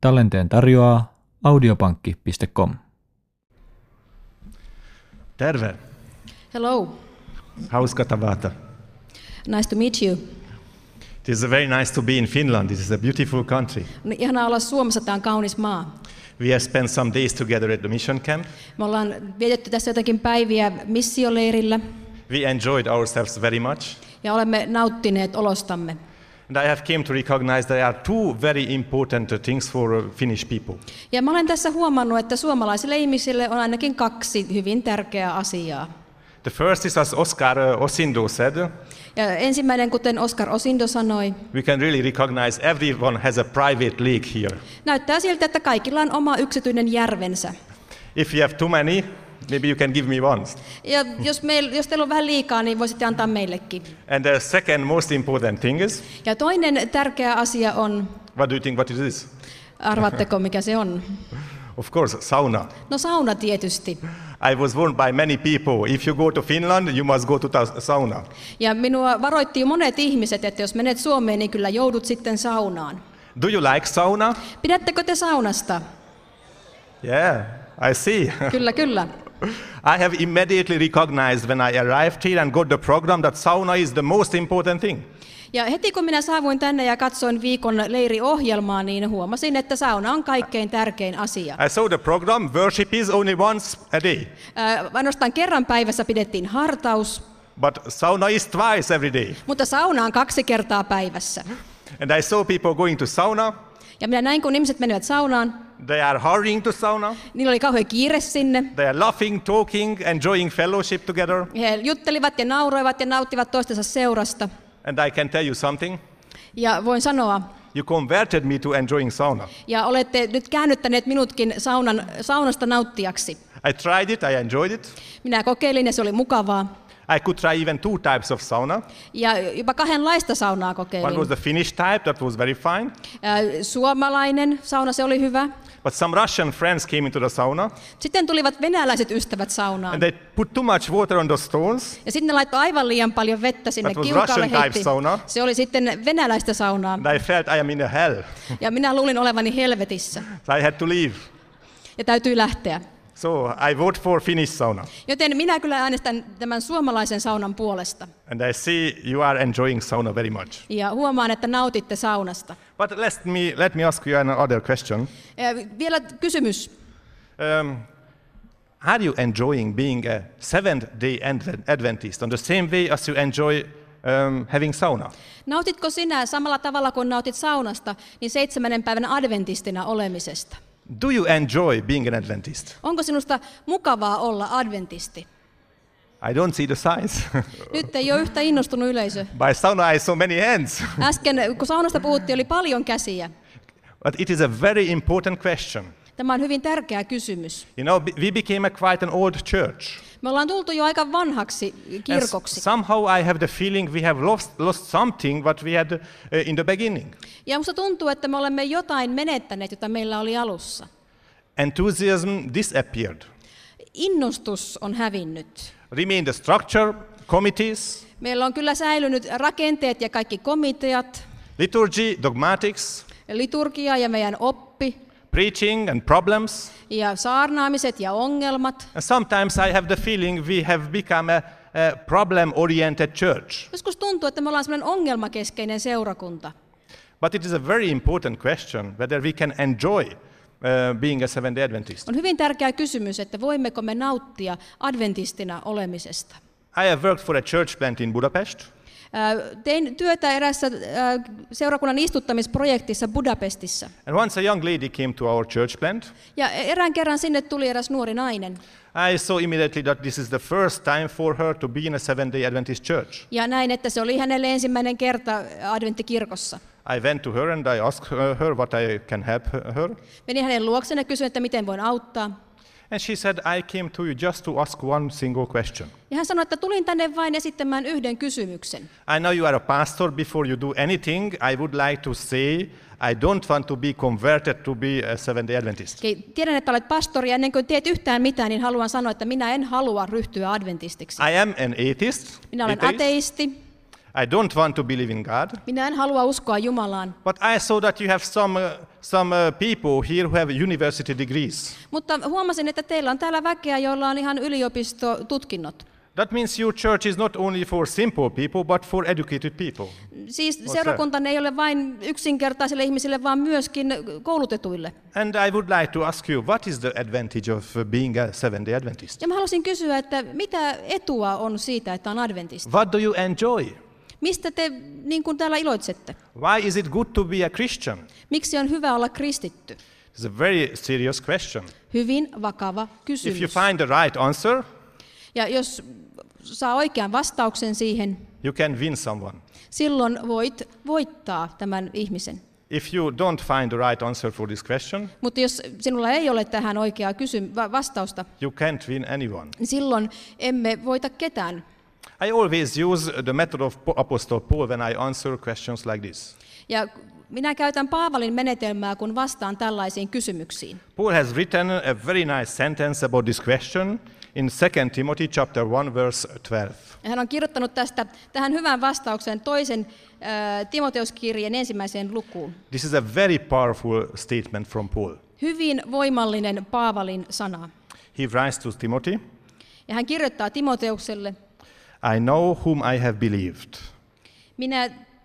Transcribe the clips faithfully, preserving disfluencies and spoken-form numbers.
Tallenteen tarjoaa audiopankki piste com. Terve. Hello. How's Katavata? Nice to meet you. It is very nice to be in Finland. This is a beautiful country. No, ihanaa olla Suomessa, tämä on kaunis maa. We have spent some days together at the mission camp. Me ollaan vietetty tässä jotakin päiviä missioleirillä. We enjoyed ourselves very much. Ja olemme nauttineet olostamme. And I have came to recognize there are two very important things for Finnish people. Ja mä olen tässä huomannut, että suomalaisille ihmisille on ainakin kaksi hyvin tärkeää asiaa. The first is, as Oscar Osindo said, ja ensimmäinen, kuten Oscar Osindo sanoi, we can really recognize everyone has a private lake here. Näyttää siltä, että kaikilla on oma yksityinen järvensä. If you have too many, maybe you can give me one. Ja jos, meil, jos teillä on vähän liikaa, niin voisitte antaa meillekin. And the second most important thing is, ja toinen tärkeä asia on, what do you think what it is? Arvaatteko, mikä se on? Of course, sauna. No sauna tietysti. I was warned by many people, if you go to Finland, you must go to the sauna. Ja minua varoitti jo monet ihmiset, että jos menet Suomeen, niin kyllä joudut sitten saunaan. Do you like sauna? Pidättekö te saunasta? Yeah, I see. Kyllä, kyllä. I have immediately recognized when I arrived here and got the program that sauna is the most important thing. Ja heti kun minä saavuin tänne ja katsoin viikon leiriohjelmaa, niin huomasin, että sauna on kaikkein tärkein asia. I saw the program, worship is only once a day. Äh, ainoastaan kerran päivässä pidettiin hartaus. But sauna is twice every day. Mutta sauna on kaksi kertaa päivässä. And I saw people going to sauna. Ja minä näin, kun ihmiset menivät saunaan. They are hurrying to sauna. Niillä oli kauhean kiire sinne. They are laughing, talking, enjoying fellowship together. He juttelivat ja nauroivat ja nauttivat toistensa seurasta. And I can tell you something. Ja voin sanoa, you converted me to enjoying sauna. Ja olette nyt käännyttäneet minutkin saunan, saunasta nauttijaksi. I tried it, I enjoyed it. Minä kokeilin ja se oli mukavaa. I could try even two types of sauna. Ja jopa kahdenlaista saunaa kokeilin. One was the Finnish type, that was very fine. Suomalainen sauna, se oli hyvä. But some Russian friends came into the sauna. Sitten tulivat venäläiset ystävät saunaan. And they put too much water on the stones. Ja sitten ne laittoi aivan liian paljon vettä sinne kiukaalle heitti. Se oli sitten venäläistä saunaa. And I felt I am in a hell. Ja minä luulin olevani helvetissä. So I had to leave. Ja täytyy lähteä. So I vote for Finnish sauna. Joten minä kyllä äänestän tämän suomalaisen saunan puolesta. And I see you are enjoying sauna very much. Ja huomaan, että nautitte saunasta. But let me let me ask you another question. Ja vielä kysymys. Um, are you enjoying being a Seventh-day Adventist on the same way as you enjoy um, having sauna? Nautitko sinä samalla tavalla kuin nautit saunasta, niin seitsemännen päivän adventistina olemisesta? Do you enjoy being an Adventist? Onko sinusta mukavaa olla adventisti? I don't see the signs. Nyt ei ole yhtä innostunut yleisö. By sauna I saw many hands. Äsken, kun saunasta puhuttiin, oli paljon käsiä. But it is a very important question. Tämä on hyvin tärkeä kysymys. You know, we became a quite an old church. Me ollaan tultu jo aika vanhaksi kirkoksi. And somehow I have the feeling we have lost, lost something what we had uh, in the beginning. Ja musta tuntuu, että me olemme jotain menettäneet, jota meillä oli alussa. Enthusiasm disappeared. Innostus on hävinnyt. Remain the structure, committees. Meillä on kyllä säilynyt rakenteet ja kaikki komiteat. Liturgy, dogmatics. Liturgia ja meidän oppi. Preaching and problems. Ja saarnaamiset ja ongelmat. And sometimes I have the feeling we have become a, a problem-oriented church. Joskus tuntuu, että me ollaan sellainen ongelmakeskeinen seurakunta. But it is a very important question whether we can enjoy uh, being a Seventh-day Adventist. On hyvin tärkeä kysymys, että voimmeko me nauttia adventistina olemisesta. I have worked for a church plant in Budapest. Tein työtä erässä seurakunnan istuttamisprojektissa Budapestissa. And once a young lady came to our church plant. Ja erään kerran sinne tuli eräs nuori nainen. I saw immediately that this is the first time for her to be in a Seventh-day Adventist church. Ja näin, että se oli hänelle ensimmäinen kerta adventtikirkossa. I went to her and I asked her what I can help her. Menin hänen luokseen ja kysyin, että miten voin auttaa. And she said, I came to you just to ask one single question. Ja hän sanoi, että tulin tänne vain esittämään yhden kysymyksen. I know you are a pastor. Before you do anything, I would like to say, I don't want to be converted to be a Seventh-day Adventist. Tiedän, että olet pastori, ja ennen kuin teet yhtään mitään, niin haluan sanoa, että minä en halua ryhtyä adventistiksi. I am an atheist. Minä olen atheist. ateisti. I don't want to believe in God. Minä en halua uskoa Jumalaan. But I saw that you have some, uh, some uh, people here who have university degrees. Mutta huomasin, että teillä on täällä väkeä, joilla on ihan yliopistotutkinnot. That means your church is not only for simple people, but for educated people. Siis seurakuntanne ei ole vain yksinkertaisille ihmisille, vaan myöskin koulutetuille. And I would like to ask you, what is the advantage of uh, being a Seventh-day Adventist? Ja mä haluaisin kysyä, että mitä etua on siitä, että on adventisti? What do you enjoy? Mistä te niin kuin täällä iloitsette? Why is it good to be a Christian? Miksi on hyvä olla kristitty? It's a very serious question. Hyvin vakava If you kysymys. find the right answer, Ja jos saa oikean vastauksen siihen, you can win someone. silloin voit voittaa tämän ihmisen. If you don't find the right answer for this question, Mutta jos sinulla ei ole tähän oikeaa kysym- va- vastausta, you can't win anyone. niin silloin emme voita ketään. I always use the method of Po- Apostle Paul when I answer questions like this. Ja minä käytän Paavalin menetelmää, kun vastaan tällaisiin kysymyksiin. Paul has written a very nice sentence about this question in Second Timothy chapter one verse twelve. Ja hän on kirjoittanut tästä tähän hyvään vastaukseen toisen äh, Timoteuskirjeen ensimmäiseen lukuun. This is a very powerful statement from Paul. Hyvin voimallinen Paavalin sana. He writes to Timothy, Ja hän kirjoittaa Timoteukselle, I know whom I have believed, minä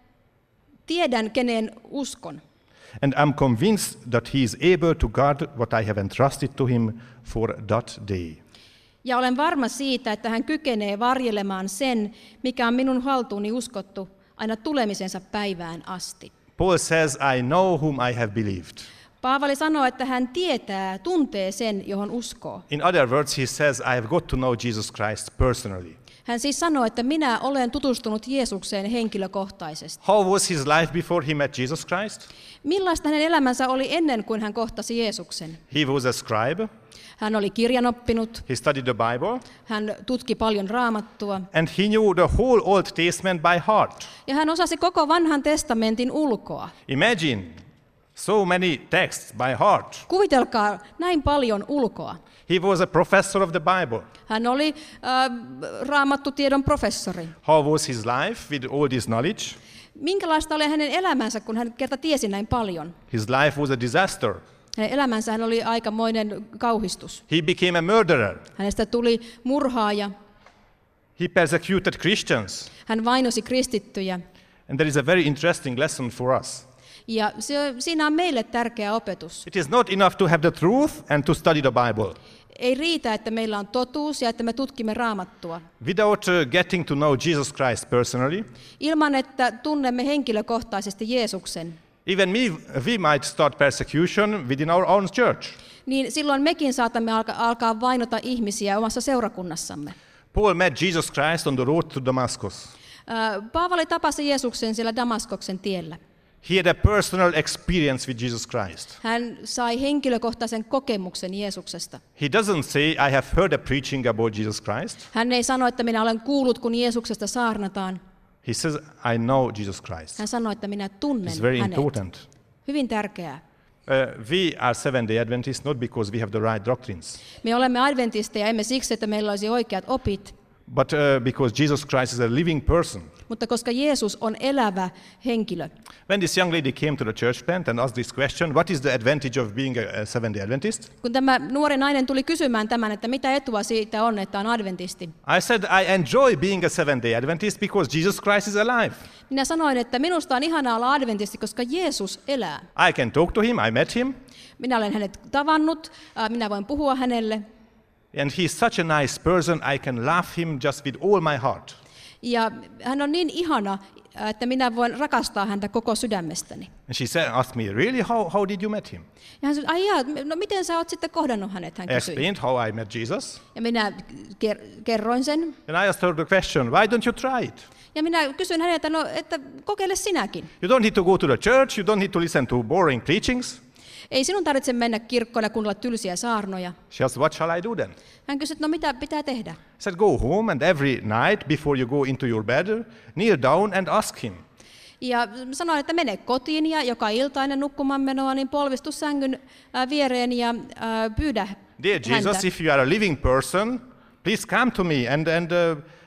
tiedän, keneen uskon. and am convinced that he is able to guard what I have entrusted to him for that day. Ja olen varma siitä, että hän kykenee varjelemaan sen, mikä on minun haltuuni uskottu aina tulemisensa päivään asti. Paul says, I know whom I have believed. Paavali sanoo, että hän tietää, tuntee sen, johon uskoo. In other words, he says, I have got to know Jesus Christ personally. Hän siis sanoo, että minä olen tutustunut Jeesukseen henkilökohtaisesti. How was his life before he met Jesus Christ? Millaista hänen elämänsä oli ennen kuin hän kohtasi Jeesuksen? He was a scribe. Hän oli kirjanoppinut, He studied the Bible. hän tutki paljon raamattua And he knew the whole Old Testament by heart. ja hän osasi koko vanhan testamentin ulkoa. Imagine so many texts by heart. Kuvitelkaa näin paljon ulkoa. He was a professor of the Bible. Hän oli äh, raamattutiedon professori. How was his life with all this knowledge? Minkälaista oli hänen elämänsä, kun hän kerta tiesi näin paljon? His life was a disaster. Hänen elämänsä hän oli aikamoinen kauhistus. He became a murderer. Hänestä tuli murhaaja. He persecuted Christians. Hän vainosi kristittyjä. And there is a very interesting lesson for us. Ja se, siinä on meille tärkeä opetus. It is not enough to have the truth and to study the Bible. Ei riitä, että meillä on totuus ja että me tutkimme raamattua. Without uh, getting to know Jesus Christ personally, Ilman, että tunnemme henkilökohtaisesti Jeesuksen, even me, we might start persecution within our own church. niin silloin mekin saatamme alka, alkaa vainota ihmisiä omassa seurakunnassamme. Paul met Jesus Christ on the road to Damascus. Ää, Paavali tapasi Jeesuksen siellä Damaskoksen tiellä. He had a personal experience with Jesus Christ. Hän sai henkilökohtaisen kokemuksen Jeesuksesta. He doesn't say, I have heard a preaching about Jesus Christ. Hän ei sano, että minä olen kuullut, kun Jeesuksesta saarnataan. He says, I know Jesus Christ. Hän sanoi, että minä tunnen It's very hänet. important. Hyvin tärkeää. Uh, we are Seventh-day Adventists not because we have the right doctrines, Me olemme adventisteja, emme siksi, että meillä olisi oikeat opit, but uh, because Jesus Christ is a living person. mutta koska Jeesus on elävä henkilö. When this young lady came to the church plant and asked this question, what is the advantage of being a, a Seventh-day Adventist? Kun tämä nuori nainen tuli kysymään tämän, että mitä etua siitä on, että on adventisti. I said, I enjoy being a Seventh-day Adventist because Jesus Christ is alive. Minä sanoin, että minusta on ihanaa olla adventisti, koska Jeesus elää. I can talk to him, I met him, Minä olen hänet tavannut, äh, minä voin puhua hänelle. and he's such a nice person, I can love him just with all my heart. Ja hän on niin ihana, äh, että minä voin rakastaa häntä koko sydämestäni. And she said, asked me, really, how, how did you meet him? Ja hän sanoi, ai jaa, no miten sä oot sitten kohdannut hänet, hän I kysyi. explained how I met Jesus. Ja minä ker- kerroin sen. And I asked her the question, why don't you try it? Ja minä kysyin häneltä, no, että kokeile sinäkin. You don't need to go to the church, you don't need to listen to boring preachings. Ei sinun tarvitse mennä kirkkoon ja kuunnella tylsiä saarnoja. She asked, what shall I do then? Hän kysyi, no mitä pitää tehdä? I said, go home and every night before you go into your bed, kneel down and ask him. Ja sanoin, että mene kotiin ja joka ilta ennen nukkumaan menoa, niin polvistu sängyn äh, viereen ja äh, pyydä Dear häntä. Jesus, if you are a living person, please come to me and, and uh,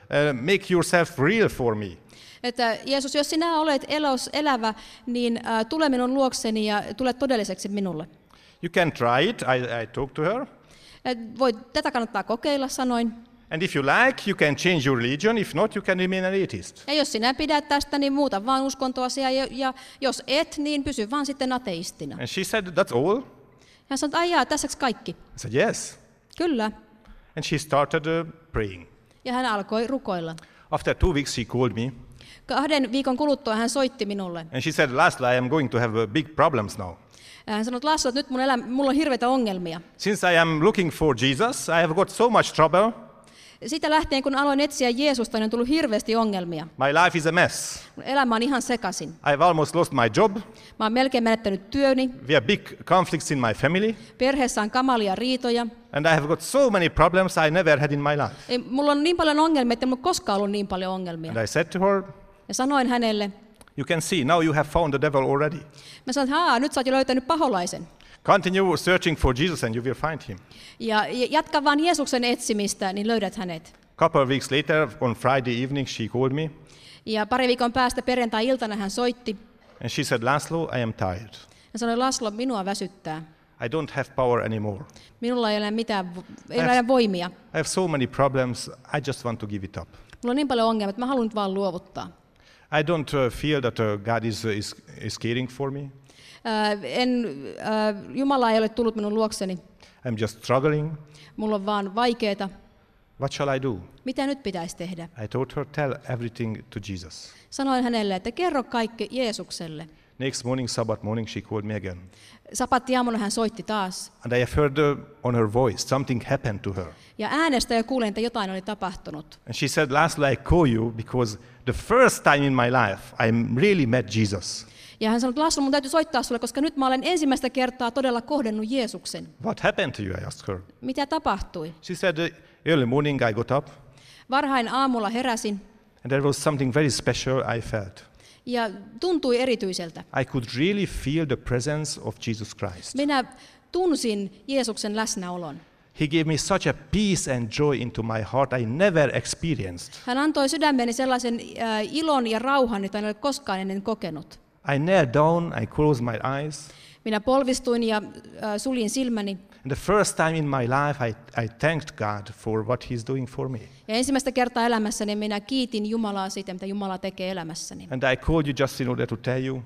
make yourself real for me. Että Jeesus, jos sinä olet elos, elävä, niin äh, tule minun luokseni ja tule todelliseksi minulle. You can try it, I, I talked to her. Et voit, tätä kannattaa kokeilla, sanoin. And if you like, you can change your religion. If not, you can remain an atheist. Ja jos sinä pidät tästä, niin muuta vaan uskontoasi, ja, ja jos et, niin pysy vaan sitten ateistina. And she said, that's all? Hän sanoi, että ai jaa, tässäks kaikki? I said, yes. Kyllä. And she started uh, praying. Ja hän alkoi rukoilla. After two weeks, she called me. Kahden viikon kuluttua hän soitti minulle. And she said, Laszlo, I am going to have uh, big problems now. Hän sanoi, että Laszlo, että nyt mun elämä, mulla on hirveitä ongelmia. Since I am looking for Jesus, I have got so much trouble. Siitä lähtien, kun aloin etsiä Jeesusta, niin on tullut hirveästi ongelmia. My life is a mess. Mun elämä on ihan sekaisin. I've almost lost my job. Mä oon melkein menettänyt työni. We have big conflicts in my family. Perheessä on kamalia riitoja. And I have got so many problems I never had in my life. Ei, mulla on niin paljon ongelmia, että mulla ei koskaan ollut niin paljon ongelmia. And I said to her, Ja sanoin hänelle, you can see, now you have found the devil already. mä sanoin, että haa, nyt sä oot jo löytänyt paholaisen. Continue searching for Jesus and you will find him. Ja jatka vaan Jeesuksen etsimistä, niin löydät hänet. Couple of weeks later, on Friday evening, she called me. Ja pari viikon päästä perjantai-iltana hän soitti. And she said, Laszlo, I am tired. Ja sanoi, Laszlo, minua väsyttää. I don't have power anymore. Minulla ei ole mitään, ei ole voimia. I have so many problems, I just want to give it up. Mulla on niin paljon ongelmia, että mä haluan nyt vaan luovuttaa. I don't uh, feel that uh, God is, uh, is, is caring for me. Ää, en, ää, Jumala ei ole tullut minun luokseni. I'm just struggling. Mulla on vaan vaikeeta. What shall I do? Mitä nyt pitäisi tehdä? I told her, tell everything to Jesus. Sanoin hänelle, että kerro kaikki Jeesukselle. Next morning, Sabbath morning, she called me again. Sapatti-aamuna hän soitti taas. And I have heard uh, on her voice, something happened to her. Ja äänestä jo kuulin, että jotain oli tapahtunut. And she said, Laszlo, I call you because the first time in my life I really met Jesus. Ja hän sanoi, että Laszlo, mun täytyy soittaa sulle, koska nyt mä olen ensimmäistä kertaa todella kohdannut Jeesuksen. What happened to you? I asked her. Mitä tapahtui? She said, uh, early morning I got up Varhain aamulla heräsin and there was something very special I felt. ja tuntui erityiseltä. I could really feel the presence of Jesus Christ. Minä tunsin Jeesuksen läsnäolon. He gave me such a peace and joy into my heart I never experienced. Hän antoi sydämeeni sellaisen äh, ilon ja rauhan, jota en ole koskaan ennen kokenut. I knelt down, I closed my eyes. Minä polvistuin ja äh, suljin silmäni. And the first time in my life I, I thanked God for what He's doing for me. Ja ensimmäistä kertaa elämässäni minä kiitin Jumalaa siitä, mitä Jumala tekee elämässäni. And I called you just in order to tell you,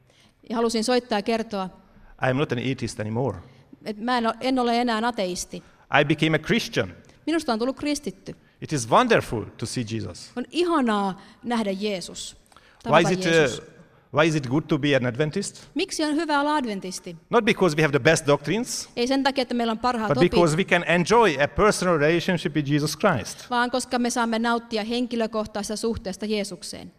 Ja halusin soittaa ja kertoa, I am not an atheist anymore. että mä en ole, en ole enää ateisti. I became a Christian. Minusta on tullut kristitty. It is wonderful to see Jesus. On ihanaa nähdä Jeesus. Why is, Tavata it, Jeesus. uh, why is it good to be an Adventist? Miksi on hyvä olla adventisti? Not because we have the best doctrines, Ei sen takia, että meillä on parhaat but opit, because we can enjoy a personal relationship with Jesus Christ. vaan koska me saamme nauttia henkilökohtaisesta suhteesta Jeesukseen.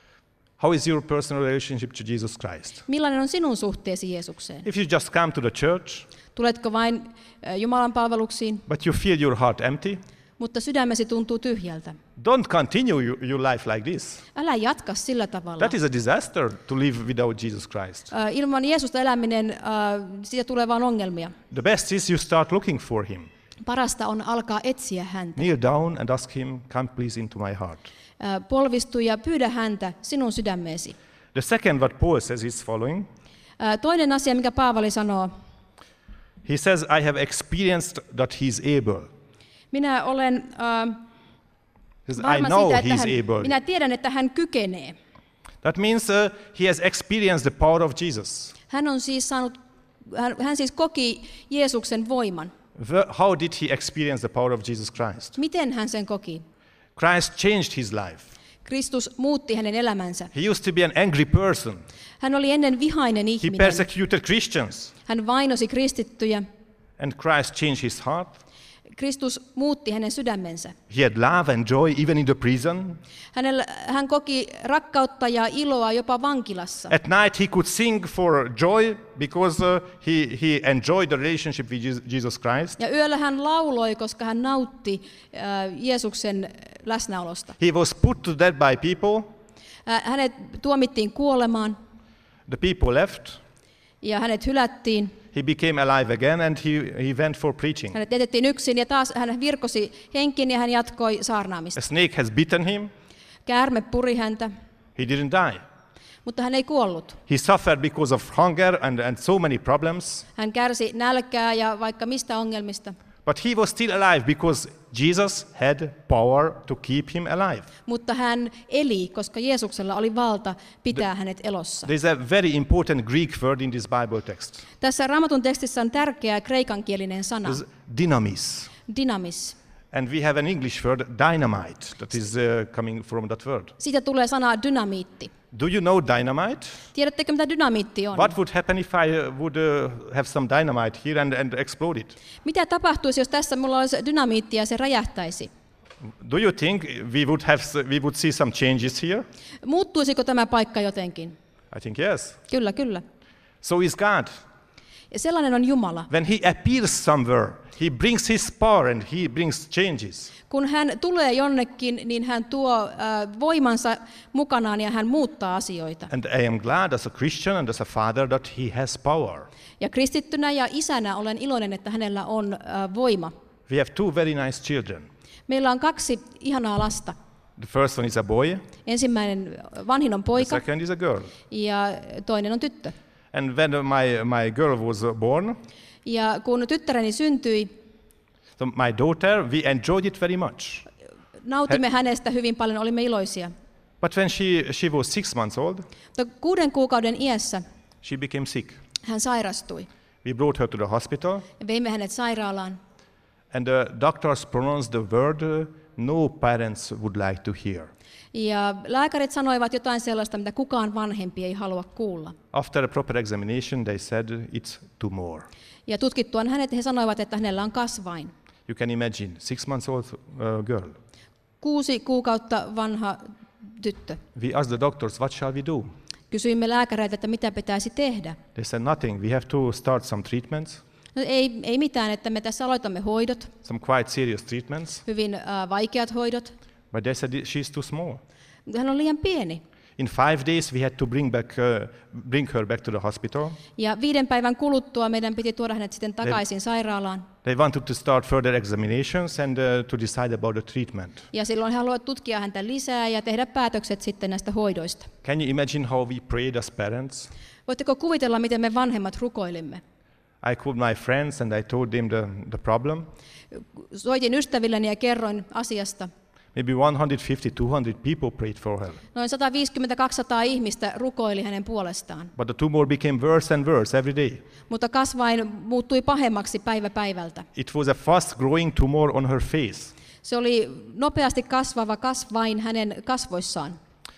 How is your personal relationship to Jesus Christ? Millainen on sinun suhteesi Jeesukseen? If you just come to the church, Tuletko vain äh, Jumalan palveluksiin, but you feel your heart empty, mutta sydämesi tuntuu tyhjältä? don't continue your, your life like this. Älä jatka sillä tavalla. That is a disaster to live without Jesus Christ. Äh, Ilman Jeesusta eläminen, äh, siitä tulee vain ongelmia. The best is you start looking for Him. Parasta on alkaa etsiä häntä. Kneel down and ask Him, come please into my heart. Äh, Polvistu ja pyydä häntä sinun sydämeesi. The second what Paul says is following. Äh, Toinen asia, mikä Paavali sanoo, He says, I have experienced that He is able. minä olen äh, He says, I varma know siitä, He että is hän, able. minä tiedän, että hän kykenee. That means uh, He has experienced the power of Jesus. Hän on siis saanut, hän, hän siis koki Jeesuksen voiman. Wh- How did He experience the power of Jesus Christ? Miten hän sen koki? Christ changed His life. Kristus muutti hänen elämänsä. He used to be an angry person. Hän oli ennen vihainen He ihminen. persecuted Christians. Hän vainosi kristittyjä. And Christ changed his heart. Kristus muutti hänen sydämensä. He had love and joy even in the prison. Hänellä, hän koki rakkautta ja iloa jopa vankilassa. At night he could sing for joy because uh, he, he enjoyed the relationship with Jesus- Jesus Christ. Ja yöllä hän lauloi, koska hän nautti äh, Jeesuksen läsnäolosta. He was put to death by people. Äh, hänet tuomittiin kuolemaan The people left. ja hänet hylättiin. he became alive again and he, he went for preaching. Hänet jätettiin yksin ja taas hän virkosi henkiin ja hän jatkoi saarnaamista. A snake has bitten him. Käärme puri häntä, He didn't die. mutta hän ei kuollut. He suffered because of hunger and, and so many problems. Hän kärsi nälkää ja vaikka mistä ongelmista. But he was still alive because Jesus had power to keep him alive. Mutta hän eli, koska Jeesuksella oli valta pitää hänet elossa. There's a very important Greek word in this Bible text. Tässä Raamatun tekstissä on tärkeä kreikankielinen sana, It's dynamis. dynamis. And we have an English word, dynamite, that is uh, coming from that word. Siitä tulee sana dynamiitti. Do you know dynamite? Tiedättekö, mitä dynamiitti on? What would happen if I uh, would uh, have some dynamite here and, and explode it? Mitä tapahtuisi, jos tässä mulla olisi dynamiitti ja se räjähtäisi? Do you think we would, have, we would see some changes here? Muuttuisiko tämä paikka jotenkin? I think yes. Kyllä, kyllä. So is God. Ja sellainen on Jumala. When he appears somewhere, he brings his power and he brings changes. Kun hän tulee jonnekin, niin hän tuo äh, voimansa mukanaan ja hän muuttaa asioita. And I am glad as a Christian and as a father that he has power. Ja kristittynä ja isänä olen iloinen, että hänellä on äh, voima. We have two very nice children. Meillä on kaksi ihanaa lasta. The first one is a boy, Ensimmäinen, vanhin on the poika second is a girl. ja toinen on tyttö. And when my, my girl was born, Ja kun tyttäreni syntyi, so my daughter, we enjoyed it very much. nautimme hänestä hyvin paljon, olimme iloisia. But when she, she was six months old, Mutta kuuden kuukauden iässä she became sick. hän sairastui. We brought her to the hospital, Ja veimme hänet sairaalaan. and the doctors pronounced the word uh, no parents would like to hear. Ja lääkärit sanoivat jotain sellaista, mitä kukaan vanhempi ei halua kuulla. After a proper examination, they said it's tumor. Ja tutkittuaan hänet he sanoivat, että hänellä on kasvain. You can imagine, six months old uh, girl. Kuusi kuukautta vanha tyttö. We asked the doctors, what shall we do? Kysyimme lääkäreiltä, että mitä pitäisi tehdä. They said nothing. We have to start some treatments, No ei, ei mitään, että me tässä aloitamme hoidot, some quite serious treatments. hyvin äh, vaikeat hoidot. But they said she's too small. Hän on liian pieni. In five days, we had to bring, back, uh, bring her back to the hospital. Ja viiden päivän kuluttua meidän piti tuoda hänet sitten takaisin sairaalaan. They wanted to start further examinations and uh, to decide about the treatment. Ja silloin he haluavat tutkia häntä lisää ja tehdä päätökset sitten näistä hoidoista. Can you imagine how we prayed as parents? Voitteko kuvitella, miten me vanhemmat rukoilimme? I called my friends and I told them the, the problem. Soitin ystävilleni ja kerroin asiasta. Maybe one hundred fifty, two hundred people prayed for her. Noin sata viisikymmentä kaksisataa ihmistä rukoili hänen puolestaan. But the tumor became worse and worse every day. Mutta kasvain muuttui pahemmaksi päivä päivältä. It was a fast growing tumor on her face. Se oli nopeasti kasvava kasvain hänen kasvoissaan.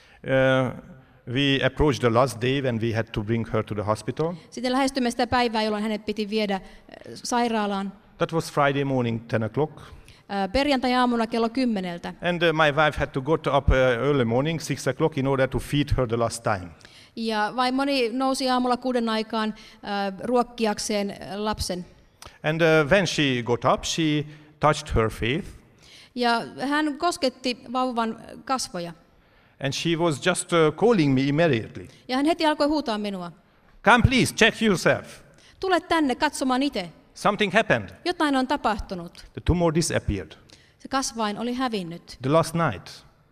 Uh, we approached the last day when we had to bring her to the hospital. Sitten lähestymme sitä päivää, jolloin hänet piti viedä eh, sairaalaan. That was Friday morning, ten o'clock. Eh, Perjantai-aamuna kello kymmeneltä. And uh, my wife had to go to up uh, early morning, six o'clock, in order to feed her the last time. Ja vaimoni nousi aamulla kuuden aikaan äh, ruokkiakseen äh, lapsen. And uh, when she got up, she touched her faith. Ja hän kosketti vauvan kasvoja. And she was just uh, calling me immediately. Ja hän heti alkoi huutaa minua. Come please, check yourself. Tule tänne katsomaan itse. Something happened. Jotain on tapahtunut. The tumor disappeared. Se kasvain oli hävinnyt. The last night,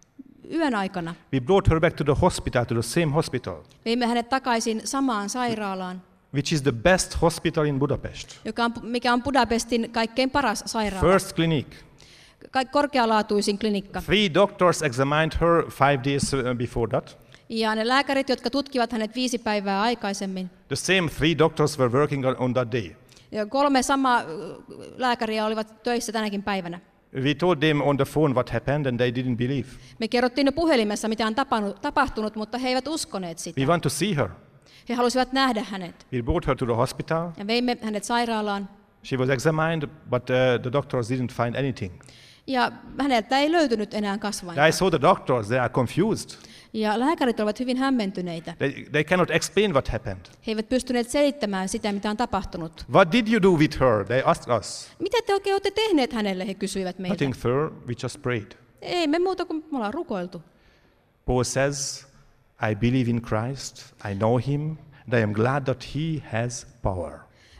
Yön aikana we brought her back to the hospital, to the same hospital, veimme hänet takaisin samaan sairaalaan, which is the best hospital in Budapest. joka on, mikä on Budapestin kaikkein paras sairaala. First clinic. Ka- korkealaatuisin klinikka. Three doctors examined her five days uh, before that. Ja ne lääkärit, jotka tutkivat hänet viisi päivää aikaisemmin, The same three doctors were working on, on that day. ja kolme samaa lääkäriä olivat töissä tänäkin päivänä. We told them on the phone what happened and they didn't believe. Me kerrottiin jo puhelimessa, mitä on tapanut, tapahtunut, mutta he eivät uskoneet sitä. We want to see her. He halusivat nähdä hänet. We brought her to the hospital. Ja veimme hänet sairaalaan. She was examined, but uh, the doctors didn't find anything. Ja häneltä ei löytynyt enää kasvainta. I saw the doctors, they are confused. Ja lääkärit olivat hyvin hämmentyneitä. They, they cannot explain what happened. He eivät pystyneet selittämään sitä, mitä on tapahtunut. What did you do with her? They asked us. Mitä te oikein olette tehneet hänelle, he kysyivät meiltä. Nothing, sir, we just prayed. Ei me muuta kuin me ollaan rukoiltu. Paul says, I believe in Christ, I know him, and I am glad that he has power.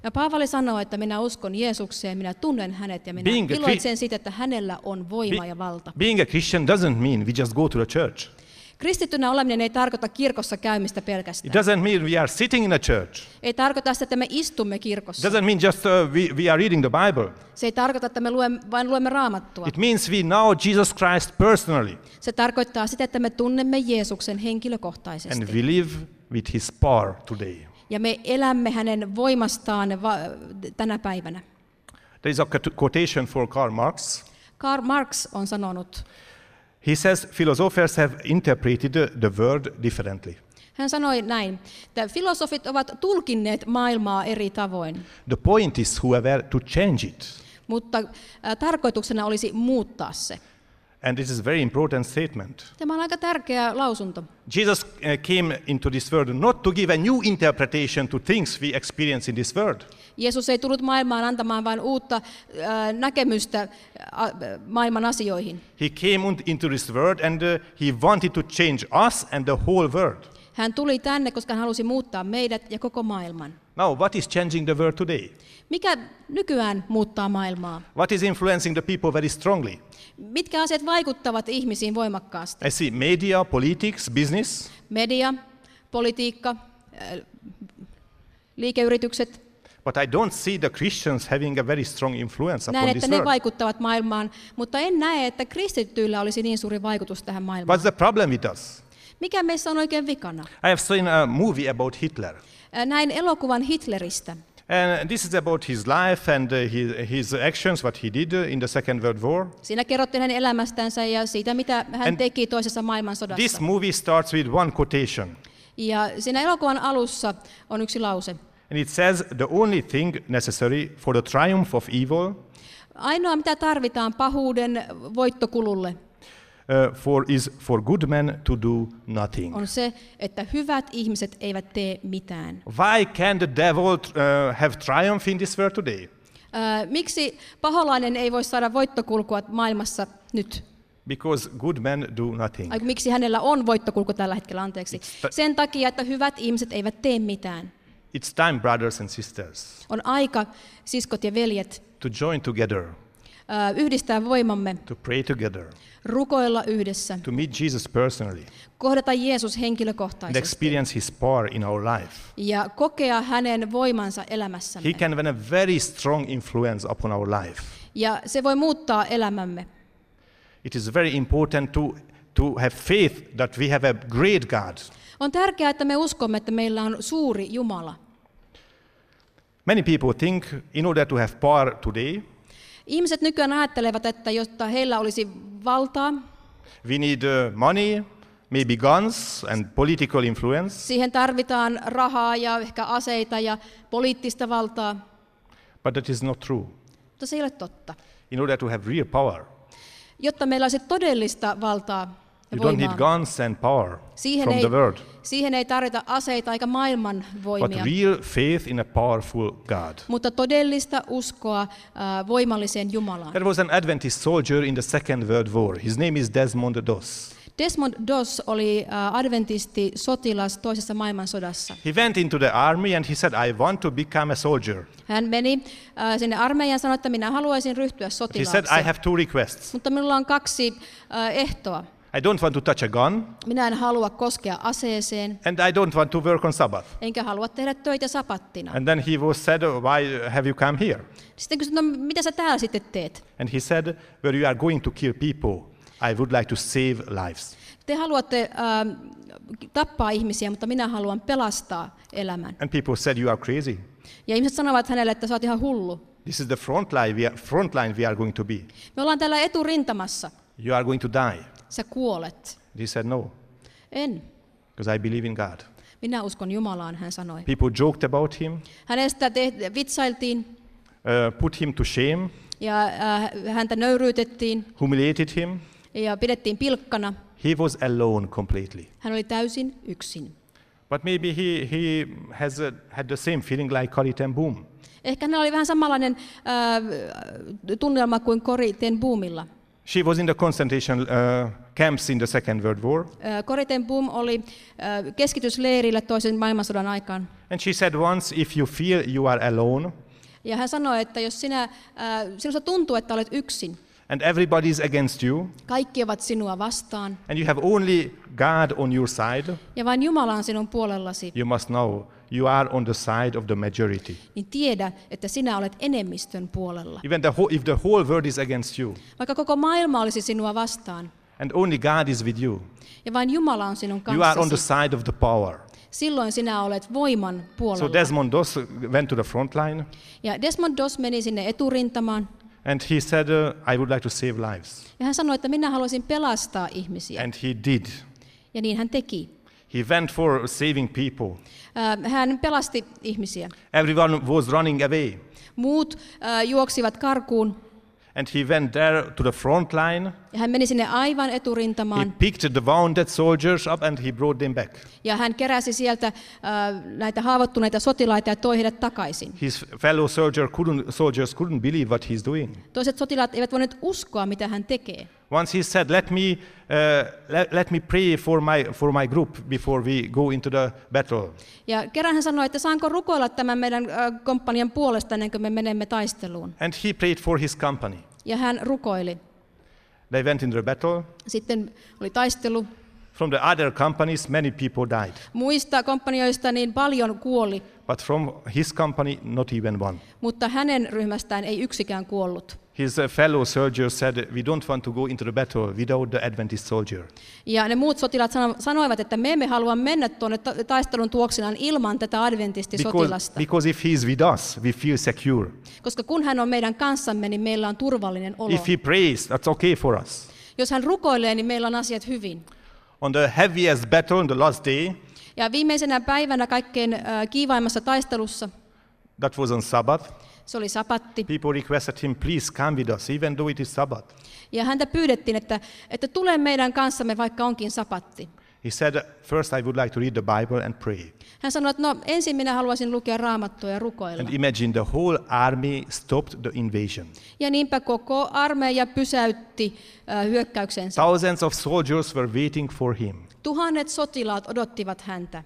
Ja Paavali sanoo, että minä uskon Jeesukseen, minä tunnen hänet ja minä Being a iloitsen siitä, että hänellä on voima Be- ja valta. being a Christian doesn't mean we just go to the church. Kristittynä oleminen ei tarkoita kirkossa käymistä It pelkästään. doesn't mean we are sitting in a church. Ei tarkoita sitä, että me istumme It kirkossa. doesn't mean just uh, we, we are reading the Bible. Se ei tarkoita, että me luemme, vain luemme Raamattua. It means we know Jesus Christ personally Se tarkoittaa sitä, että me tunnemme Jeesuksen and henkilökohtaisesti. we live with his power today. Ja me elämme hänen voimastaan va- tänä päivänä. There is a quote- quotation for Karl Marx. Karl Marx on sanonut, He says philosophers have interpreted the, the word differently. hän sanoi näin, että filosofit ovat tulkinneet maailmaa eri tavoin, The point is, however, to change it. mutta äh, tarkoituksena olisi muuttaa se. And this is a very important statement. Tämä on aika tärkeä lausunto. Jesus uh, came into this world not to give a new interpretation to things we experience in this world. Jeesus ei tullut maailmaan antamaan vain uutta äh, näkemystä äh, maailman asioihin. He came un- into this world and uh, he wanted to change us and the whole world. Hän tuli tänne, koska hän halusi muuttaa meidät ja koko maailman. Now, what is changing the world today? Mikä nykyään muuttaa maailmaa? What is influencing the people very strongly? Mitkä asiat vaikuttavat ihmisiin voimakkaasti? I see media, politics, business. Media, politiikka, äh, liikeyritykset. But I don't see the Christians having a very strong influence upon Näen, this että ne world. vaikuttavat maailmaan, mutta en näe, että kristittyillä olisi niin suuri vaikutus tähän maailmaan. What's the problem with us? Mikä meissä on oikein vikana? I have seen a movie about Hitler. Äh, Näin elokuvan Hitleristä. And this is about his life and uh, his, his actions, what he did uh, in the Second World War. Siinä kerrottiin hänen elämästänsä ja siitä, mitä hän And teki toisessa maailmansodassa. This movie starts with one quotation. Ja siinä elokuvan alussa on yksi lause. And it says, the only thing necessary for the triumph of evil, Ainoa, mitä tarvitaan pahuuden voittokululle, uh, for, is for good men to do nothing. on se, että hyvät ihmiset eivät tee mitään. Why can the devil uh, have triumph in this world today? Ää, Miksi paholainen ei voi saada voittokulkua maailmassa nyt? Because good men do nothing. Ai, miksi hänellä on voittokulku tällä hetkellä, anteeksi? It's- Sen takia, että hyvät ihmiset eivät tee mitään. It's time, brothers and sisters, On aika, siskot ja veljet, to join together, ää, yhdistää voimamme, to pray together, rukoilla yhdessä, to meet Jesus personally, kohdata Jeesus and henkilökohtaisesti experience his power in our life. ja kokea hänen voimansa He elämässämme. can have a very strong influence upon our life. Ja se voi muuttaa elämämme. It is very important to, to have faith that we have a great God. On tärkeää, että me uskomme, että meillä on suuri Jumala. Many people think in order to have power today, Ihmiset nykyään ajattelevat, että jotta heillä olisi valtaa, we need uh, money, maybe guns and political influence. siihen tarvitaan rahaa ja ehkä aseita ja poliittista valtaa, But that is not true. mutta se ei ole totta. In order to have real power, Jotta meillä olisi todellista valtaa ja you don't need voimaa, guns and power siihen from ei, the world, siihen ei tarvita aseita eikä maailman but voimia, real faith in a powerful God. mutta todellista uskoa äh, voimalliseen Jumalaan. There was an Adventist soldier in the Second World War. His name is Desmond Doss. Desmond Doss oli äh, adventisti sotilas toisessa maailmansodassa. He went into the army and he said, I want to become a soldier. Hän meni äh, sinne armeijaan ja sanoi, että minä haluaisin ryhtyä He sotilaaksi, said, I have two requests. mutta minulla on kaksi äh, ehtoa. I don't want to touch a gun, Minä en halua koskea aseeseen, and I don't want to work on Sabbath. enkä halua tehdä töitä sapattina. And then he was said, why have you come here? Sitten kysyin, no mitä sä täällä sitten teet? And he said, where you are going to kill people, I would like to save lives. Te haluatte äh, tappaa ihmisiä, mutta minä haluan pelastaa elämän. And people said, you are crazy. Ja ihmiset sanovat hänelle, että sä oot ihan hullu. This is the front line we are, front line we are going to be. Me ollaan täällä eturintamassa. You are going to die. Sä kuolet. He said, no, En. because I believe in God. Minä uskon Jumalaan, hän sanoi. People joked about him, Hänestä te- vitsailtiin uh, put him to shame, ja äh, häntä nöyryytettiin humiliated him. ja pidettiin pilkkana. He was alone completely. Hän oli täysin yksin. But maybe he, he has a, had the same feeling like Corrie ten Boom. Ehkä hänellä oli vähän samanlainen äh, tunnelma kuin Corrie ten Boomilla. She was in the concentration uh, camps in the Second World War. Corrie ten Boom oli keskitysleirillä toisen maailmansodan aikaan. And she said once, if you feel you are alone, ja hän sanoi, että jos sinä, sinusta tuntuu, että olet yksin, and everybody is against you, kaikki ovat sinua vastaan, and you have only God on your side, ja vain Jumala on sinun puolellasi, you must know you are on the side of the majority. niin tiedä, että sinä olet enemmistön puolella. Even the whole, if the whole world is against you, Vaikka koko maailma olisi sinua vastaan, and only God is with you, ja vain Jumala on sinun you are on the kanssasi, side of the power. silloin sinä olet voiman puolella. So Desmond Doss went to the front line, Ja Desmond Doss meni sinne eturintamaan, and he said, uh, I would like to save lives. ja hän sanoi, että minä haluaisin pelastaa ihmisiä. And he did. Ja niin hän teki. He went for saving people. Hän pelasti ihmisiä. Everyone was running away. Muut äh, juoksivat karkuun. And he went there to the front line. Ja hän meni sinne aivan He eturintamaan. picked the wounded soldiers up and he brought them back. Ja hän keräsi sieltä äh, näitä haavoittuneita sotilaita ja toi heidät takaisin. His fellow soldier couldn't, soldiers couldn't believe what he's doing. Toiset sotilaat eivät voineet uskoa, mitä hän tekee. Once he said, let me, uh, let, let me pray for my, for my group before we go into the battle. Ja kerran hän sanoi, että saanko rukoilla tämän meidän äh, komppanian puolesta ennen kuin me menemme taisteluun. And he prayed for his company. Ja hän rukoili. They went into the battle. Sitten oli taistelu. From the other companies, many people died. Muista kompanioista niin paljon kuoli, But from his company, not even one. mutta hänen ryhmästään ei yksikään kuollut. His uh, fellow soldiers said, we don't want to go into the battle without the Adventist soldier. Ja ne muut sotilaat sano, sanoivat, että me emme halua mennä tuonne ta- taistelun tuoksinaan ilman tätä Because, adventistisotilasta. because if he is with us, we feel secure. Koska kun hän on meidän kanssamme, niin meillä on turvallinen olo. If he prays, that's okay for us. Jos hän rukoilee, niin meillä on asiat hyvin. On the heaviest battle, on the last day, Ja viimeisenä päivänä kaikkein äh, kiivaimmassa taistelussa, that was on Sabbath, se oli sapatti, people requested him, please come with us, even though it is Sabbath. ja häntä pyydettiin, että, että tule meidän kanssamme, vaikka onkin sapatti. He said, first I would like to read the Bible and pray. Hän sanoi, että no ensin minä haluaisin lukea Raamattua ja rukoilla. And imagine the whole army stopped the invasion. Ja niinpä koko armeija pysäytti äh, hyökkäyksensä. Thousands of soldiers were waiting for him Tuhannet sotilaat odottivat häntä,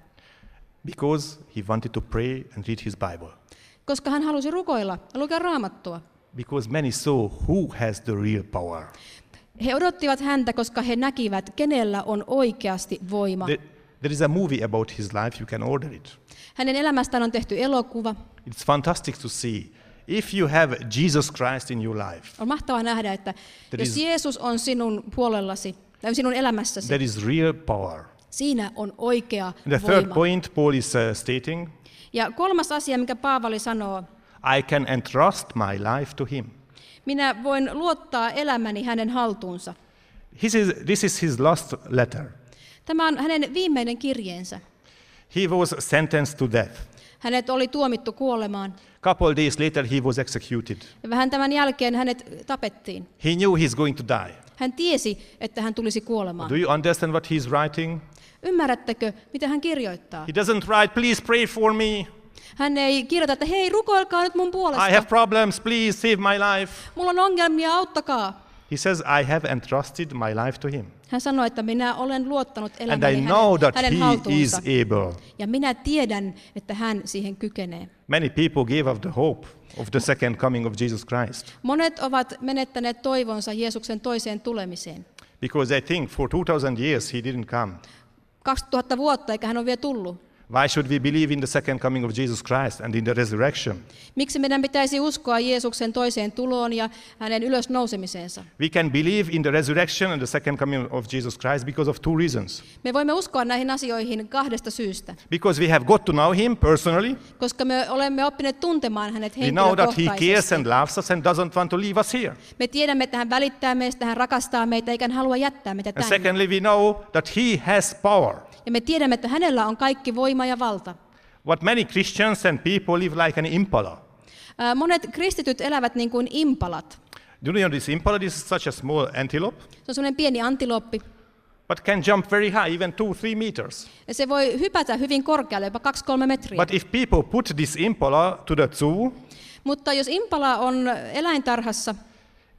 because he wanted to pray and read his Bible. koska hän halusi rukoilla ja lukea Raamattua. Because many saw who has the real power. He odottivat häntä, koska he näkivät, kenellä on oikeasti voima. There, there is a movie about his life, you can order it. Hänen elämästään on tehty elokuva. It's fantastic to see. If you have Jesus Christ in your life, On mahtavaa nähdä, että There jos is- Jeesus on sinun puolellasi, tai sinun elämässäsi, there is real power. siinä on oikea And the third voima. point Paul is uh, stating, Ja kolmas asia, mikä Paavali sanoo, I can entrust my life to him. minä voin luottaa elämäni hänen haltuunsa. His is, this is his last letter. Tämä on hänen viimeinen kirjeensä. He was sentenced to death. Hänet oli tuomittu kuolemaan. Couple days later he was executed. Ja vähän tämän jälkeen hänet tapettiin. He knew he's going to die. Hän tiesi, että hän tulisi kuolemaan. Do you understand what he's writing? Ymmärrättekö, mitä hän kirjoittaa? He doesn't write, please pray for me. Hän ei kirjoita, että hei, rukoilkaa nyt mun puolesta. I have problems, please save my life. Mulla on ongelmia, auttakaa. He says, I have entrusted my life to him. Hän sanoi, että minä olen luottanut And I elämäni know hänen, that hänen he is haltuunsa. able. Ja minä tiedän, että hän siihen kykenee. Many people gave up the hope of the second coming of Jesus Christ Monet ovat menettäneet toivonsa Jeesuksen toiseen tulemiseen. because they think for two thousand years he didn't come. kaksituhatta vuotta, eikä hän ole vielä tullut. Why should we believe in the second coming of Jesus Christ and in the resurrection? Miksi meidän pitäisi uskoa Jeesuksen toiseen tuloon ja hänen ylösnousemiseensa? We can believe in the resurrection and the second coming of Jesus Christ because of two reasons. Me voimme uskoa näihin asioihin kahdesta syystä. Because we have got to know him personally. Koska me olemme oppineet tuntemaan hänet We know that he cares henkilökohtaisesti. and loves us and doesn't want to leave us here. Me tiedämme, että hän välittää meistä, hän rakastaa meitä, eikä hän halua jättää meitä And tänne. secondly, we know that he has power. Ja me tiedämme, että hänellä on kaikki voima ja valta. What many Christians and people live like an impala. Ää, Monet kristityt elävät niin kuin impalat. Do you know this impala? This is such a small antelope, Se on semmoinen pieni antilooppi. but can jump very high, even two, three meters. Ja se voi hypätä hyvin korkealle, jopa kaksi kolme metriä. But if people put this impala to the zoo, Mutta jos impala on eläintarhassa,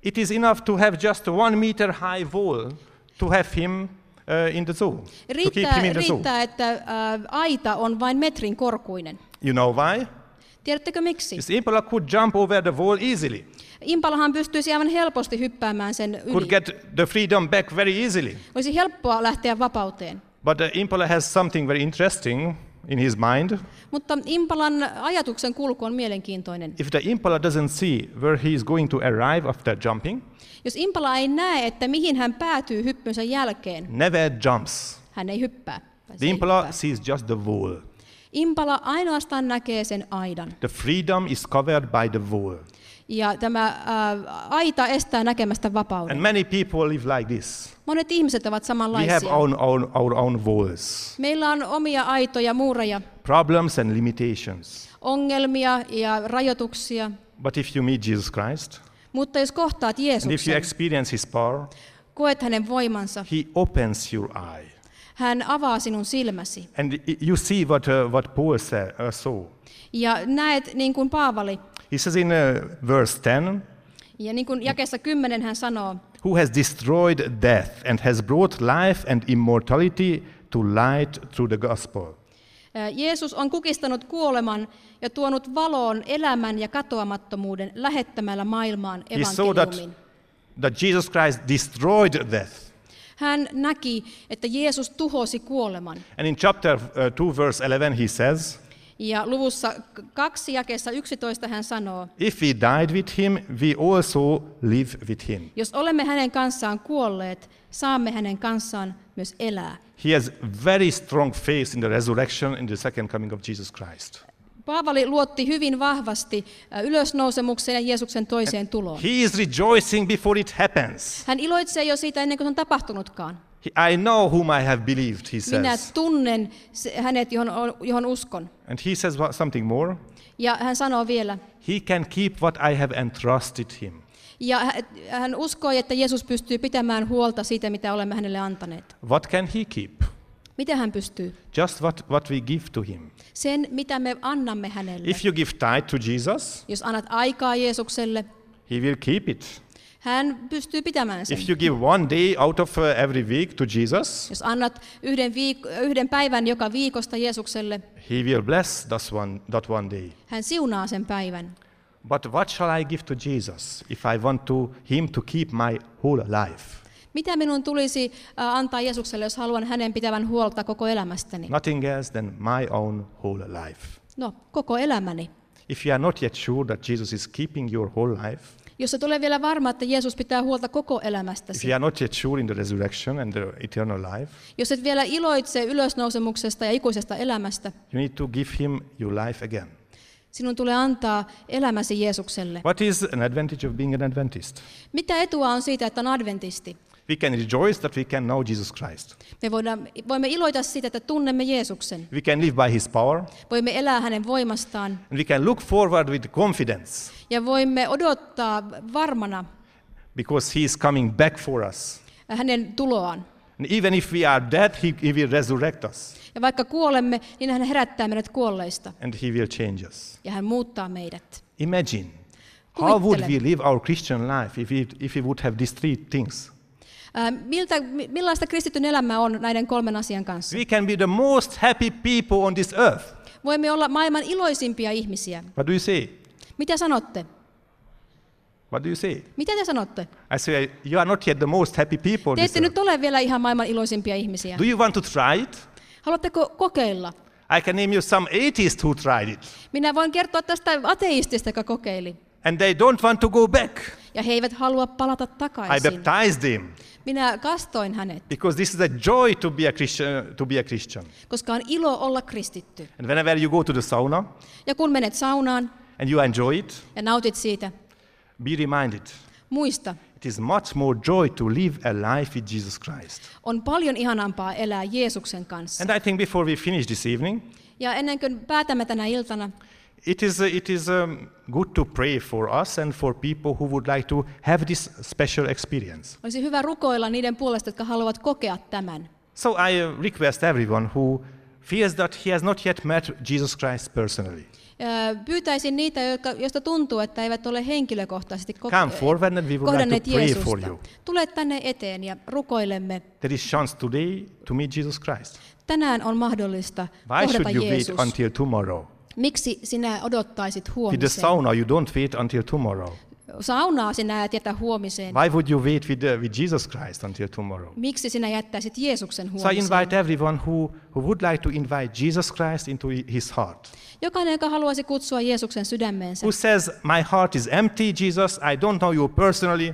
It is enough to have just a one meter high wall to have him uh, in the zoo. To keep Riittää, him in the zoo. riittää että äh, aita on vain metrin korkuinen. You know why? Tiedättekö miksi? This impala could jump over the wall easily. Impalahan pystyisi aivan helposti hyppäämään sen Could yli. get the freedom back very easily. Olisi helppoa lähteä vapauteen. But the impala has something very interesting in his mind. Mutta Impalan ajatuksen kulku on mielenkiintoinen. If the impala doesn't see where he is going to arrive after jumping, Jos Impala ei näe, että mihin hän päätyy hyppynsä jälkeen, never jumps. hän ei hyppää. Tai se The ei impala hyppää. sees just the wall. Impala ainoastaan näkee sen aidan. The freedom is covered by the wall. Ja tämä ä, aita estää näkemästä And vapauden. many people live like this. Monet ihmiset ovat We have samanlaisia. own, own, our own walls, Meillä on omia aitoja, muureja, problems and limitations. ongelmia ja rajoituksia. But if you meet Jesus Christ, Mutta jos kohtaat and if you Jeesuksen, experience his power, koet hänen voimansa, he opens your eye. hän avaa sinun silmäsi. And y- you see what, uh, what Paul sa- uh, saw. Ja näet niin kuin Paavali, He says in uh, verse ten, ja niin kuin jakeessa kymmenen hän sanoo, who has destroyed death and has brought life and immortality to light through the gospel. ää, Jeesus on kukistanut kuoleman ja tuonut valoon elämän ja katoamattomuuden lähettämällä maailmaan He saw that, evankeliumin. that Jesus Christ destroyed death. Hän näki, että Jeesus tuhosi kuoleman. And in chapter uh, two, verse eleven, he says, Ja luvussa k- kaksi jakeessa yksitoista hän sanoo, if we died with him, we also live with him. jos olemme hänen kanssaan kuolleet, saamme hänen kanssaan myös elää. He has very strong faith in the resurrection in the second coming of Jesus Christ. Paavali luotti hyvin vahvasti ä, ylösnousemukseen ja Jeesuksen toiseen tuloon. He is rejoicing before it happens. Hän iloitsee jo siitä ennen kuin se on tapahtunutkaan. He- I know whom I have believed, he Minä says. tunnen se- hänet, johon, on- johon uskon. And he says what- something more. Ja hän sanoo vielä, He can keep what I have entrusted him. ja hä- hän uskoi, että Jeesus pystyy pitämään huolta siitä, mitä olemme hänelle antaneet. What can he keep? Mitä hän pystyy? Just what, what we give to him. Sen, mitä me annamme hänelle. If you give tithe to Jesus, Jos annat aikaa Jeesukselle, he will keep it. hän pystyy pitämään sen. If you give one day out of uh, every week to Jesus, Jos annat yhden, viik- yhden päivän joka viikosta Jeesukselle, he will bless that one, that one day. hän siunaa sen päivän. But what shall I give to Jesus if I want to, him to keep my whole life? Mitä minun tulisi ä, antaa Jeesukselle, jos haluan hänen pitävän huolta koko elämästäni? Nothing else than my own whole life. No, koko elämäni. If you are not yet sure that Jesus is keeping your whole life, Jos et ole vielä varma, että Jeesus pitää huolta koko if elämästäsi, you are not yet sure in the resurrection and the eternal life, jos et vielä iloitse ylösnousemuksesta ja ikuisesta elämästä, you need to give him your life again. sinun tulee antaa elämäsi Jeesukselle. What is an advantage of being an Adventist? Mitä etua on siitä, että on adventisti? We can rejoice that we can know Jesus Christ. Me voidaan, voimme iloita siitä, että tunnemme Jeesuksen. We can live by his power, Voimme elää hänen voimastaan and we can look forward with confidence ja voimme odottaa varmana because he is coming back for us. hänen tuloaan. And even if we are dead, he, he will resurrect us Ja vaikka kuolemme, niin hän herättää meidät kuolleista and he will change us. ja hän muuttaa meidät. Imagine, how would Kuvittele. we live our Christian life if we, if we would have these three things? Ää, Miltä, mi- millaista kristityn elämä on näiden kolmen asian kanssa? We can be the most happy people on this earth. Voimme olla maailman iloisimpia ihmisiä. What do you say? Mitä sanotte? What do you say? Mitä te sanotte? I say, you are not yet the most happy people on Te this ette earth. nyt ole vielä ihan maailman iloisimpia ihmisiä. Do you want to try it? Haluatteko kokeilla? I can name you some atheists who tried it. Minä voin kertoa tästä ateistista, joka kokeili. And they don't want to go back. Ja he eivät halua palata I takaisin. baptized them Minä kastoin hänet, because this is a joy to be a Christian. To be a Christian. koska on ilo olla kristitty. And whenever you go to the sauna Ja kun menet saunaan and you enjoy it, ja nautit siitä, be reminded muista, it is much more joy to live a life with Jesus Christ. on paljon ihanampaa elää Jeesuksen kanssa. And I think before we finish this evening, Ja ennen kuin päätämme tänä iltana, it is it is um, good to pray for us and for people who would like to have this special experience. olisi hyvä rukoilla niiden puolesta, jotka haluavat kokea tämän. So I uh, request everyone who feels that he has not yet met Jesus Christ personally. Pyytäisin niitä, jotka, joista tuntuu, että eivät ole henkilökohtaisesti Come forward and we would like kohdanneet to pray for Jeesusta. you. Tule tänne eteen ja rukoilemme. There is chance today to meet Jesus Christ. Tänään on mahdollista Why kohdata should you Jeesus. wait until tomorrow? Miksi sinä odottaisit With the huomiseen? sauna, you don't wait until tomorrow. Saunaa sinä et jätä huomiseen. Why would you wait with, uh, with Jesus Christ until tomorrow? Miksi sinä jättäisit Jeesuksen So I huomiseen? invite everyone who, who would like to invite Jesus Christ into his heart. Jokainen, joka haluaisi kutsua Jeesuksen sydämeensä, Who says, my heart is empty, Jesus, I don't know you personally.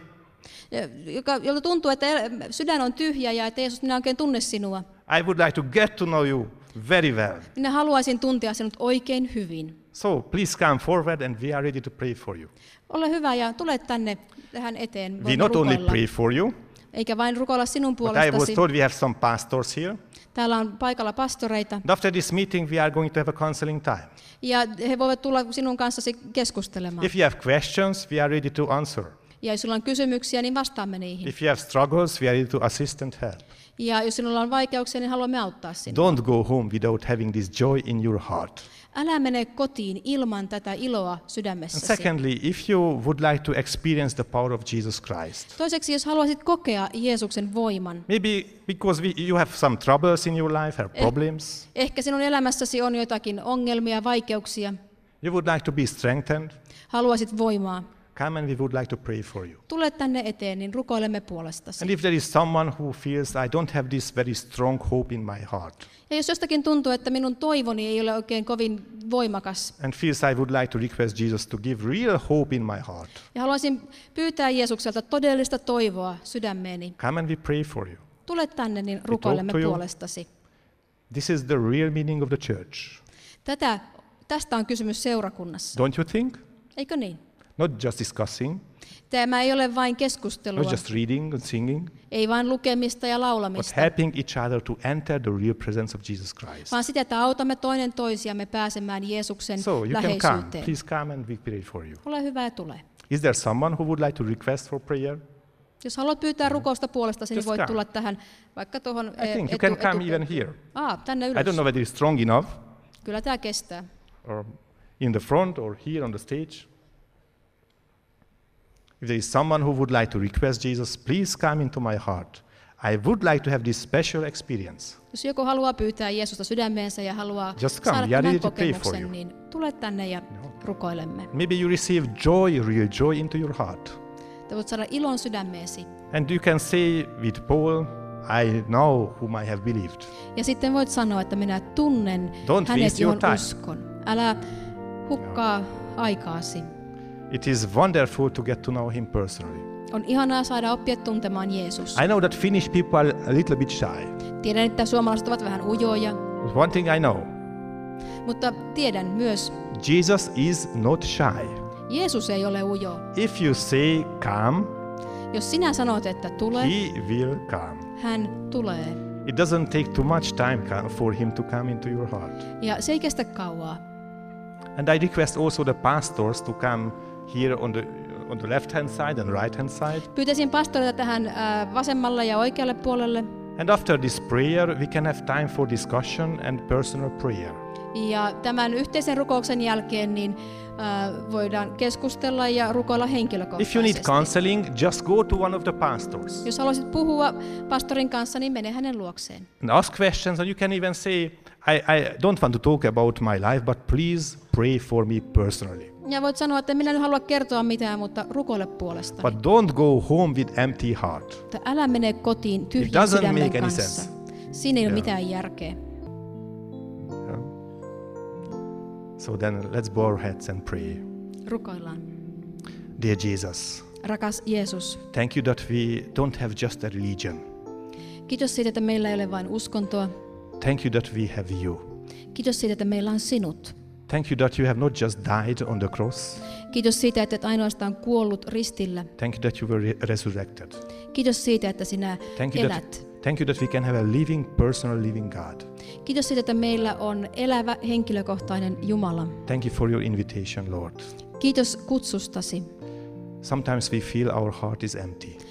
joka, jolta tuntuu, että sydän on tyhjä ja että Jeesus, minä oikein tunne sinua. I would like to get to know you very well. Minä haluaisin tuntea sinut oikein hyvin. So please come forward and we are ready to pray for you. Ole hyvä ja tule tänne tähän eteen. We Voimme not only rukoilla. pray for you, Eikä vain rukoilla sinun but I was puolestasi. told we have some pastors here. Täällä on paikalla pastoreita. And after this meeting, we are going to have a counseling time. Ja he voivat tulla sinun kanssasi keskustelemaan. If you have questions, we are ready to answer. Ja jos sinulla on kysymyksiä, niin vastaamme niihin. If you have struggles, we are ready to assist and help. Ja jos sinulla on vaikeuksia, niin haluamme auttaa sinua. Don't go home without having this joy in your heart. Älä mene kotiin ilman tätä iloa And sydämessäsi. secondly, if you would like to experience the power of Jesus Christ, Toiseksi, jos haluaisit kokea Jeesuksen voiman, maybe because we, you have some troubles in your life, have problems, ehkä sinun elämässäsi on jotakin ongelmia, vaikeuksia, you would like to be strengthened, haluaisit voimaa, come and we would like to pray for you. tule tänne eteen, niin rukoilemme puolestasi. And if there is someone who feels, I don't have this very strong hope in my heart, Ja jos jostakin tuntuu, että minun toivoni ei ole oikein kovin voimakas, and feels I would like to request Jesus to give real hope in my heart, ja haluaisin pyytää Jeesukselta todellista toivoa sydämeeni, come and we pray for you. tule tänne, niin rukoilemme to you. puolestasi. This is the real meaning of the church. Tätä, tästä on kysymys seurakunnassa, Don't you think? eikö niin? Not just discussing, Tämä ei ole vain not keskustelua, just reading and singing, ei vain lukemista ja but laulamista, helping each other to enter the real presence of Jesus Christ. vaan sitä, että autamme toinen toisiamme pääsemään Jeesuksen So you can come. läheisyyteen. Please come and we pray for you. Ole hyvä ja tule. Is there someone who would like to request for prayer? Jos haluat pyytää rukousta puolestasi, niin Just voit come. tulla tähän vaikka tuohon I think you can come even here. Ah, tänne I ylös. don't know whether it's strong enough, Kyllä tämä kestää. or in the front or here on the stage. If there is someone who would like to request Jesus, please come into my heart. I would like to have this special experience. Jos joku haluaa pyytää Jeesusta sydämeensä ja haluaa Just come. saada We are tämän ready to pray for kokemuksen, you. niin tule tänne ja rukoilemme. Maybe you receive joy, real joy into your heart. Te voit saada ilon sydämeesi. And you can say with Paul, I know whom I have believed. Ja sitten voit sanoa, että minä tunnen Don't hänet, waste your johon time. uskon. Älä hukkaa aikaasi. It is wonderful to get to know him personally. On ihanaa saada oppia tuntemaan Jeesus. I know that Finnish people are a little bit shy. Tiedän, että suomalaiset ovat vähän ujoja, But one thing I know, mutta tiedän myös, Jesus is not shy. Jeesus ei ole ujo. If you say come, Jos sinä sanot, että tule, he will come. hän tulee. It doesn't take too much time co- for him to come into your heart. Ja se ei kestä kauaa. And I request also the pastors to come here on the on the left hand side and right hand side. Pyytäisin pastoreita tähän äh, vasemmalle ja oikealle puolelle. And after this prayer, we can have time for discussion and personal prayer. Ja tämän yhteisen rukouksen jälkeen niin, äh, voidaan keskustella ja rukoilla If you need henkilökohtaisesti. counseling, just go to one of the pastors Jos haluaisit puhua pastorin kanssa, niin mene hänen luokseen. and ask questions. And you can even say, I, I don't want to talk about my life, but please pray for me personally. Ja voit sanoa, että minä en halua kertoa mitään, mutta rukoile puolestani. But don't go home with empty heart. Mutta älä mene kotiin tyhjän doesn't sydämen make any kanssa. sense. Siinä ei ole Yeah. mitään järkeä. Yeah. So then let's bow our heads and pray. Rukoillaan. Dear Jesus, Rakas Jeesus, thank you that we don't have just a religion. kiitos siitä, että meillä ei ole vain uskontoa. Thank you that we have you. Kiitos siitä, että meillä on sinut. Thank you that you have not just died on the cross. Kiitos siitä, että et ainoastaan kuollut ristillä. Thank you that you were re- resurrected. Kiitos siitä, että sinä Thank you, elät. that, thank you that we can have a living, personal, living God. Kiitos siitä, että meillä on elävä, henkilökohtainen Jumala. Thank you for your invitation, Lord. Kiitos kutsustasi. Sometimes we feel our heart is empty.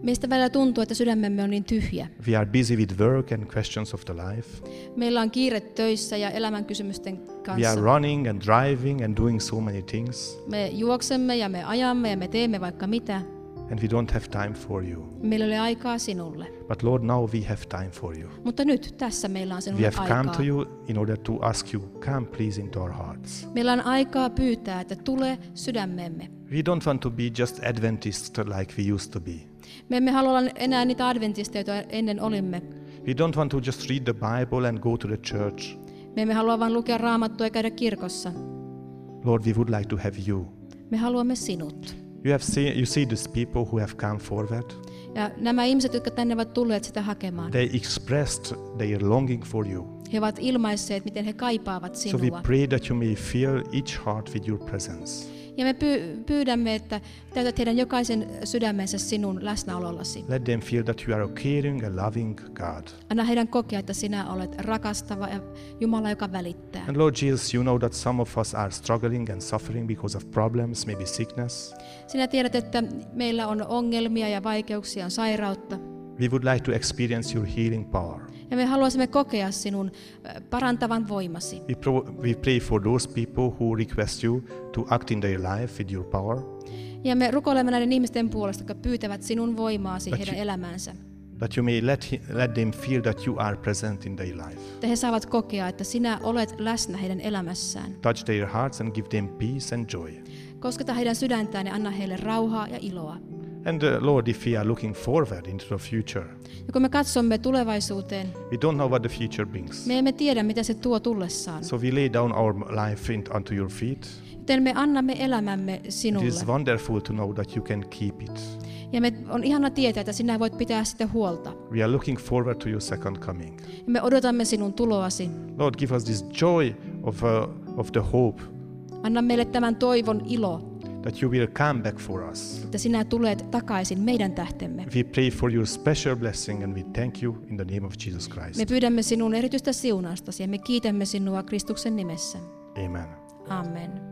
Meistä välillä tuntuu, että sydämemme on niin tyhjä. We are busy with work and questions of the life. Meillä on kiire töissä ja elämän kysymysten We are kanssa. running and driving and doing so many things, Me juoksemme ja me ajamme ja me teemme vaikka mitä. and we don't have time for you. Meillä ei ole aikaa sinulle. But Lord, now we have time for you. Mutta nyt tässä meillä on We sinulle have come aikaa. to you in order to ask you, come please into our hearts. Meillä on aikaa pyytää, että tule sydämemme. We don't want to be just Adventists like we used to be. Me emme halua olla enää niitä adventisteja, joita ennen olimme. We don't want to just read the Bible and go to the church. Me emme halua vain lukea Raamattua ja käydä kirkossa. Lord, we would like to have you. Me haluamme sinut. You have seen, you see these people who have come forward. Ja nämä ihmiset, jotka tänne ovat tulleet sitä hakemaan, They expressed their longing for you. he ovat ilmaisseet, miten he kaipaavat So we sinua. pray that you may fill each heart with your presence. Ja me py- pyydämme, että täytät heidän jokaisen sydämensä sinun läsnäolollasi. Let them feel that you are a caring and loving God. Anna heidän kokea, että sinä olet rakastava ja Jumala, joka välittää. And Lord Jesus, you know that some of us are struggling and suffering because of problems, maybe sickness. Sinä tiedät, että meillä on ongelmia ja vaikeuksia, on sairautta. We would like to experience your healing power. Ja me haluaisimme kokea sinun äh, parantavan voimasi. We, pro- we pray for those people who request you to act in their life with your power, Ja me rukoilemme näiden ihmisten puolesta, jotka pyytävät sinun voimaasi That heidän you- elämäänsä. that you may let, hi- let them feel that you are present in their life. Että he saavat kokea, että sinä olet läsnä heidän elämässään. Touch their hearts and give them peace and joy. Kosketa heidän sydäntään ja anna heille rauhaa ja iloa. And uh, Lord, if we are looking forward into the future, Ja kun me katsomme tulevaisuuteen, we don't know what the future brings. me emme tiedä, mitä se tuo tullessaan. So we lay down our life in, onto your feet. Joten me annamme elämämme It sinulle. is wonderful to know that you can keep it. Ja me on ihana tietää, että sinä voit pitää sitä huolta. We are looking forward to your second coming. Ja me odotamme sinun tuloasi. Lord, give us this joy of, uh, of the hope Anna meille tämän toivon ilo, that you will come back for us. että sinä tulet takaisin meidän tähtemme. We pray for your special blessing and we thank you in the name of Jesus Me Christ. pyydämme sinun erityistä siunaustasi ja me kiitämme sinua Kristuksen nimessä. Amen. Amen.